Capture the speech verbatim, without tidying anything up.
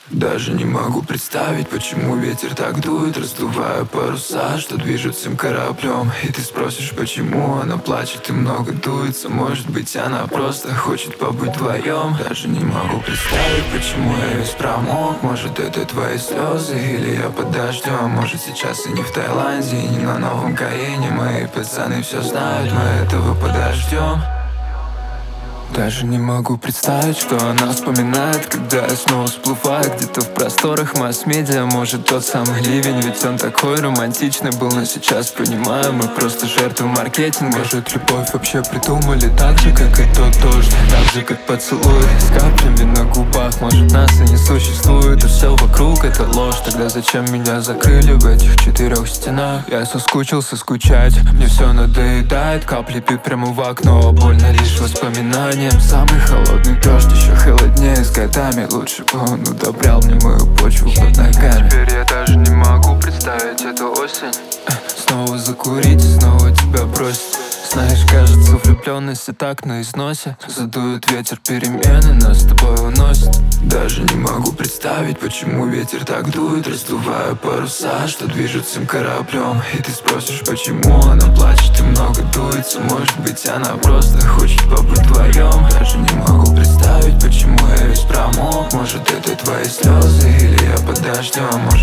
Даже не могу представить, почему ветер так дует, раздувая паруса, что движут всем кораблем. И ты спросишь, почему она плачет и много дуется. Может быть, она просто хочет побыть вдвоем. Даже не могу представить, почему я весь промок. Может, это твои слезы или я под дождем. Может, сейчас и не в Таиланде, и не на Новом Каине. Мои пацаны все знают, мы этого подождем. Даже не могу представить, что она вспоминает, когда я снова всплываю где-то в просторах масс-медиа. Может, тот самый ливень, ведь он такой романтичный был. Но сейчас понимаю, мы просто жертвы маркетинга. Может, любовь вообще придумали так же, как и тот дождь, так же, как поцелуй с каплями на губах. Может, нас и не существует, и все вокруг это ложь. Тогда зачем меня закрыли в этих четырех стенах? Я соскучился скучать, мне все надоедает. Капли бьют прямо в окно, больно лишь воспоминания. Самый холодный дождь еще холоднее с годами. Лучше бы он удобрял мне мою почву под ногами. Теперь я даже не могу представить эту осень. Снова закурить и снова тебя бросить. Знаешь, кажется, влюбленность и так на износе. Задует ветер перемены, нас с тобой уносит. Даже не могу представить, почему ветер так дует, раздувая паруса, что движут всем кораблем. И ты спросишь, почему она плачет и много дуется. Может быть, она просто хочет побыть вдвоем. Даже не могу представить, почему я весь промок. Может, это твои слезы или я под дождем.